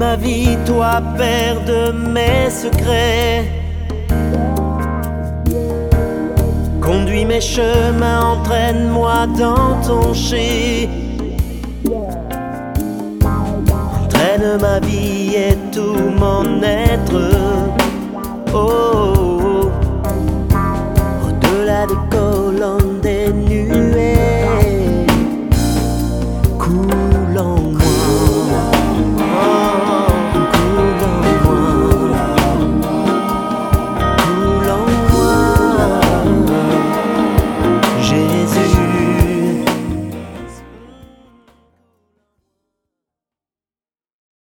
ma vie, toi, père de mes secrets. Conduis mes chemins, entraîne-moi dans ton chai. Entraîne ma vie et tout mon être. Oh, oh, oh. Au-delà des côtes.